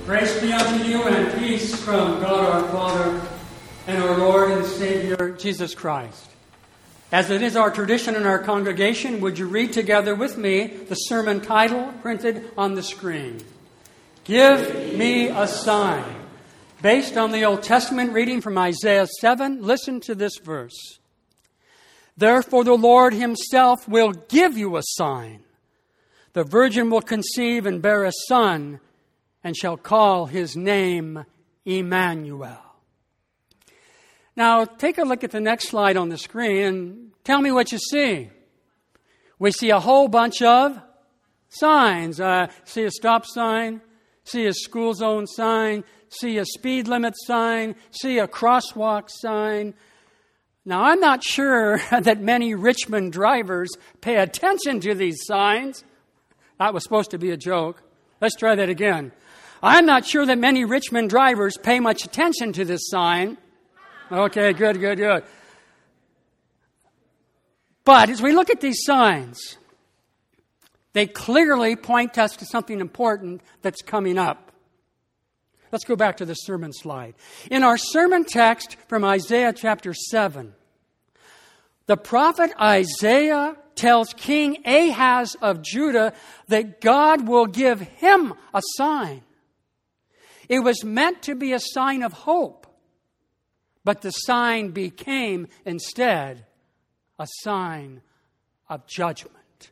Grace be unto you and peace from God our Father and our Lord and Savior, Jesus Christ. As it is our tradition in our congregation, would you read together with me the sermon title printed on the screen? Give me a sign. Based on the Old Testament reading from Isaiah 7, listen to this verse. Therefore the Lord himself will give you a sign. The virgin will conceive and bear a son, and shall call his name Emmanuel. Now, take a look at the next slide on the screen and tell me what you see. We see a whole bunch of signs. See a stop sign, see a school zone sign, see a speed limit sign, see a crosswalk sign. Now, I'm not sure that many Richmond drivers pay attention to these signs. That was supposed to be a joke. Let's try that again. I'm not sure that many Richmond drivers pay much attention to this sign. Okay, good. But as we look at these signs, they clearly point us to something important that's coming up. Let's go back to the sermon slide. In our sermon text from Isaiah chapter 7, the prophet Isaiah tells King Ahaz of Judah that God will give him a sign. It was meant to be a sign of hope, but the sign became instead a sign of judgment.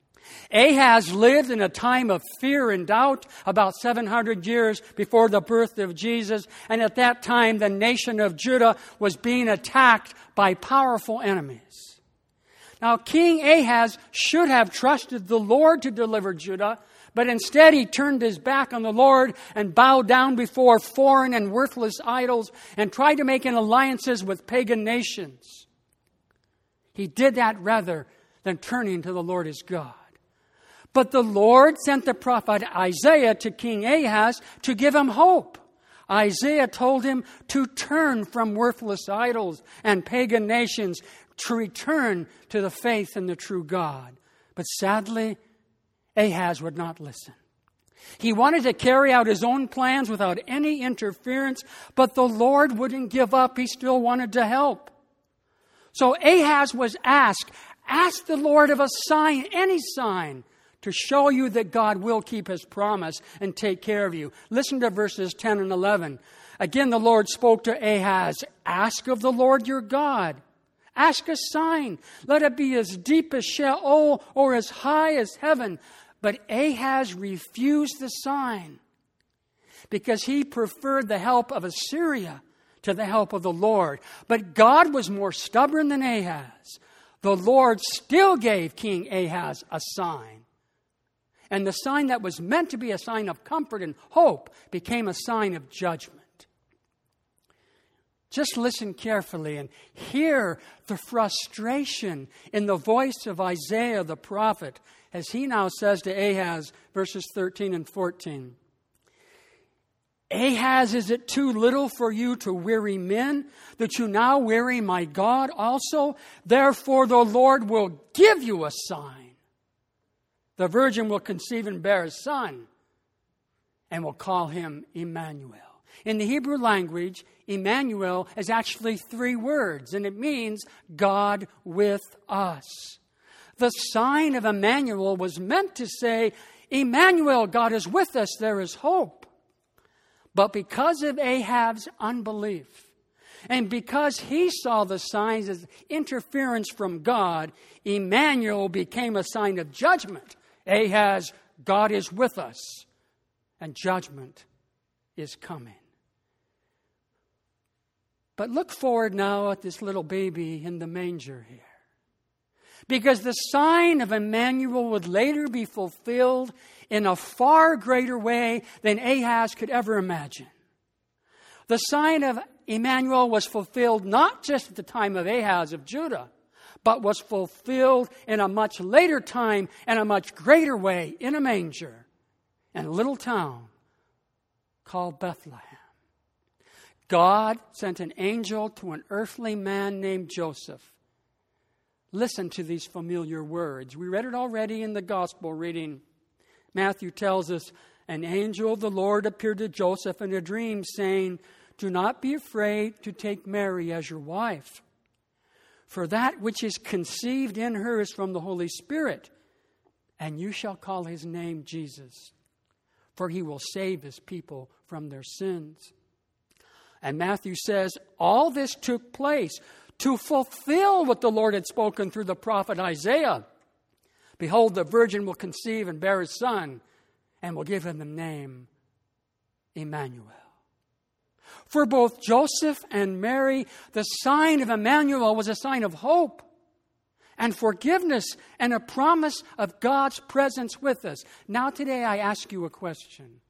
Ahaz lived in a time of fear and doubt about 700 years before the birth of Jesus, and at that time the nation of Judah was being attacked by powerful enemies. Now, King Ahaz should have trusted the Lord to deliver Judah, but instead he turned his back on the Lord and bowed down before foreign and worthless idols and tried to make alliances with pagan nations. He did that rather than turning to the Lord as God. But the Lord sent the prophet Isaiah to King Ahaz to give him hope. Isaiah told him to turn from worthless idols and pagan nations, to return to the faith in the true God. But sadly, Ahaz would not listen. He wanted to carry out his own plans without any interference, but the Lord wouldn't give up. He still wanted to help. So Ahaz was ask the Lord of a sign, any sign, to show you that God will keep his promise and take care of you. Listen to verses 10 and 11. Again, the Lord spoke to Ahaz, ask of the Lord your God. Ask a sign. Let it be as deep as Sheol or as high as heaven. But Ahaz refused the sign because he preferred the help of Assyria to the help of the Lord. But God was more stubborn than Ahaz. The Lord still gave King Ahaz a sign. And the sign that was meant to be a sign of comfort and hope became a sign of judgment. Just listen carefully and hear the frustration in the voice of Isaiah the prophet as he now says to Ahaz, verses 13 and 14. Ahaz, is it too little for you to weary men, that you now weary my God also? Therefore the Lord will give you a sign. The virgin will conceive and bear a son, and will call him Emmanuel. In the Hebrew language, Emmanuel is actually 3 words, and it means God with us. The sign of Emmanuel was meant to say, Emmanuel, God is with us, there is hope. But because of Ahab's unbelief, and because he saw the signs as interference from God, Emmanuel became a sign of judgment. Ahaz, God is with us, and judgment is coming. But look forward now at this little baby in the manger here. Because the sign of Emmanuel would later be fulfilled in a far greater way than Ahaz could ever imagine. The sign of Emmanuel was fulfilled not just at the time of Ahaz of Judah, but was fulfilled in a much later time and a much greater way in a manger in a little town called Bethlehem. God sent an angel to an earthly man named Joseph. Listen to these familiar words. We read it already in the gospel reading. Matthew tells us, an angel of the Lord appeared to Joseph in a dream, saying, "Do not be afraid to take Mary as your wife, for that which is conceived in her is from the Holy Spirit, and you shall call his name Jesus, for he will save his people from their sins." And Matthew says, all this took place to fulfill what the Lord had spoken through the prophet Isaiah. "Behold, the virgin will conceive and bear a son, and will give him the name Emmanuel." For both Joseph and Mary, the sign of Emmanuel was a sign of hope and forgiveness and a promise of God's presence with us. Now today I ask you a question.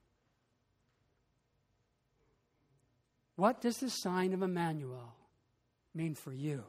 What does the sign of Emmanuel mean for you?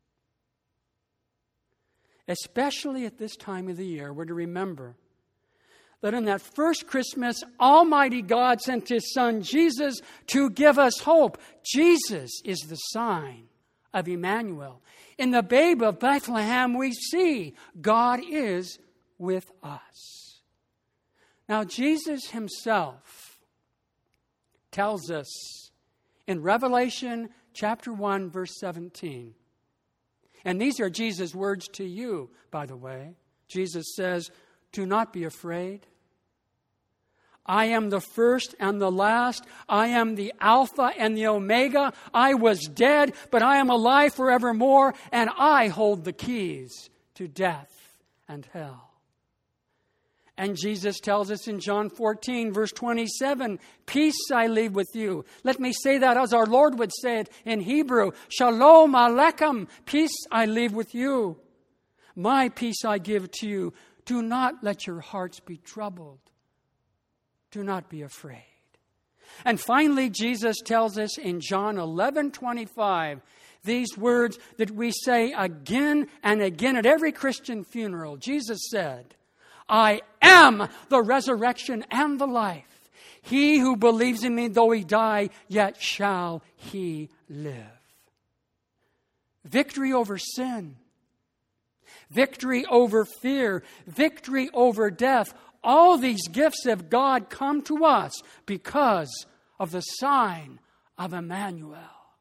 Especially at this time of the year, we're to remember that in that first Christmas, Almighty God sent His Son Jesus to give us hope. Jesus is the sign of Emmanuel. In the babe of Bethlehem, we see God is with us. Now, Jesus Himself tells us in Revelation chapter 1, verse 17. And these are Jesus' words to you, by the way. Jesus says, "Do not be afraid. I am the first and the last. I am the Alpha and the Omega. I was dead, but I am alive forevermore, and I hold the keys to death and hell." And Jesus tells us in John 14, verse 27, "Peace I leave with you." Let me say that as our Lord would say it in Hebrew. "Shalom Aleichem, peace I leave with you. My peace I give to you. Do not let your hearts be troubled. Do not be afraid." And finally, Jesus tells us in John 11:25, these words that we say again and again at every Christian funeral. Jesus said, "I am the resurrection and the life. He who believes in me, though he die, yet shall he live." Victory over sin, victory over fear, victory over death. All these gifts of God come to us because of the sign of Emmanuel.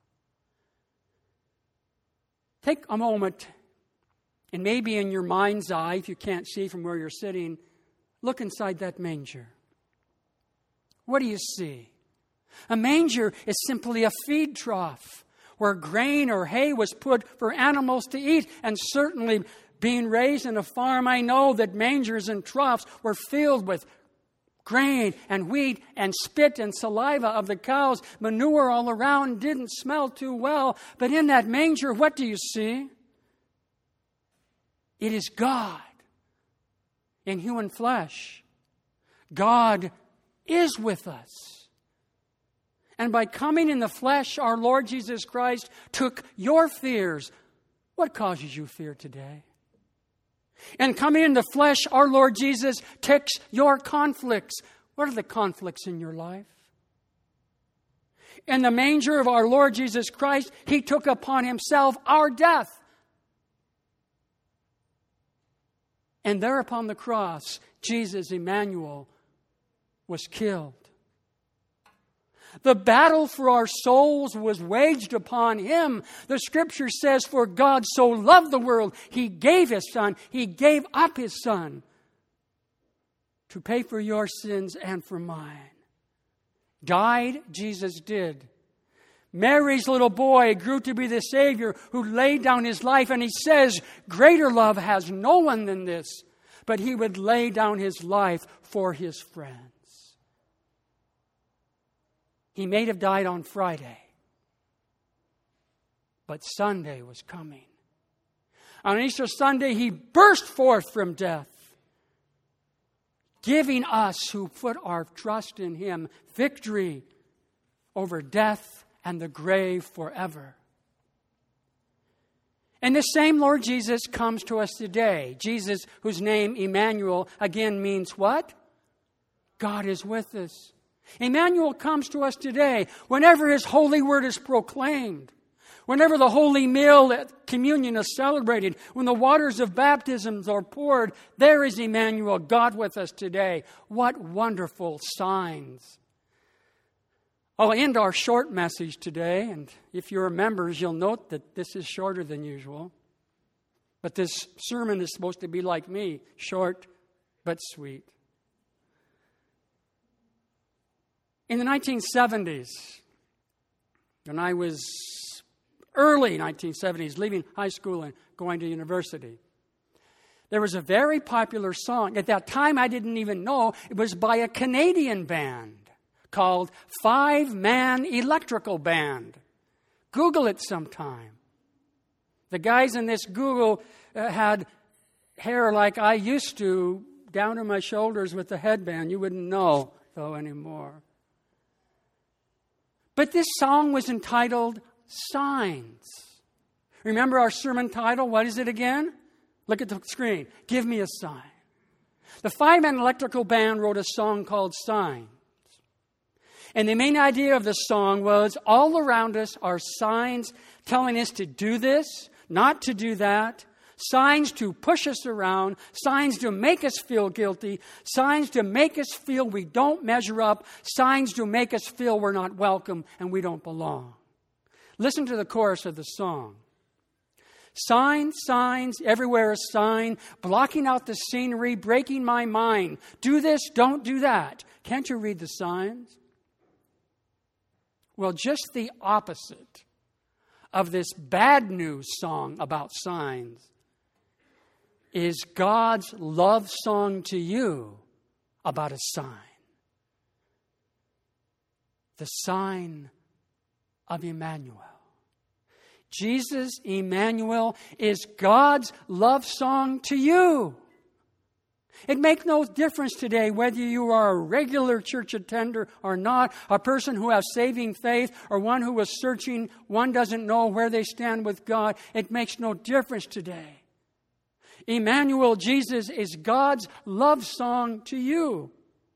Take a moment, and maybe in your mind's eye, if you can't see from where you're sitting, look inside that manger. What do you see? A manger is simply a feed trough where grain or hay was put for animals to eat. And certainly being raised in a farm, I know that mangers and troughs were filled with grain and wheat and spit and saliva of the cows. Manure all around, didn't smell too well. But in that manger, what do you see? It is God in human flesh. God is with us. And by coming in the flesh, our Lord Jesus Christ took your fears. What causes you fear today? And coming in the flesh, our Lord Jesus takes your conflicts. What are the conflicts in your life? In the manger of our Lord Jesus Christ, He took upon Himself our death. And there upon the cross, Jesus, Emmanuel, was killed. The battle for our souls was waged upon Him. The Scripture says, "For God so loved the world, He gave His Son. He gave up His Son to pay for your sins and for mine." Died, Jesus did. Mary's little boy grew to be the Savior who laid down His life. And He says, "Greater love has no one than this, but He would lay down His life for His friends." He may have died on Friday, but Sunday was coming. On Easter Sunday, He burst forth from death, giving us who put our trust in Him victory over death and the grave forever. And the same Lord Jesus comes to us today. Jesus, whose name Emmanuel again means what? God is with us. Emmanuel comes to us today whenever His holy word is proclaimed, Whenever the holy meal at communion is celebrated, when the waters of baptisms are poured, there is Emmanuel, God with us today. What wonderful signs. I'll end our short message today, and if you're members, you'll note that this is shorter than usual. But this sermon is supposed to be like me, short but sweet. In the 1970s, when I was early 1970s, leaving high school and going to university, there was a very popular song. At that time, I didn't even know it was by a Canadian band called Five Man Electrical Band. Google it sometime. The guys in this Google had hair like I used to, down to my shoulders with the headband. You wouldn't know, though, anymore. But this song was entitled Signs. Remember our sermon title? What is it again? Look at the screen. Give me a sign. The Five Man Electrical Band wrote a song called Signs. And the main idea of the song was all around us are signs telling us to do this, not to do that, signs to push us around, signs to make us feel guilty, signs to make us feel we don't measure up, signs to make us feel we're not welcome and we don't belong. Listen to the chorus of the song. Signs, signs, everywhere a sign, blocking out the scenery, breaking my mind. Do this, don't do that. Can't you read the signs? Well, just the opposite of this bad news song about signs is God's love song to you about a sign. The sign of Emmanuel. Jesus, Emmanuel, is God's love song to you. It makes no difference today whether you are a regular church attender or not, a person who has saving faith or one who is searching, one doesn't know where they stand with God. It makes no difference today. Emmanuel, Jesus, is God's love song to you.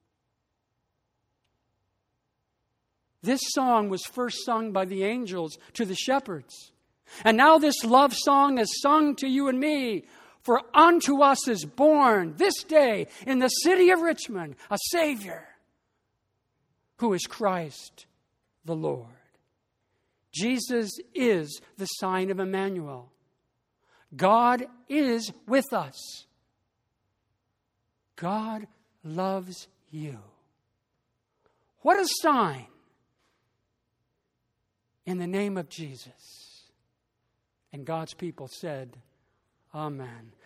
This song was first sung by the angels to the shepherds. And now this love song is sung to you and me. For unto us is born this day in the city of Richmond a Savior who is Christ the Lord. Jesus is the sign of Emmanuel. God is with us. God loves you. What a sign in the name of Jesus. And God's people said, Amen.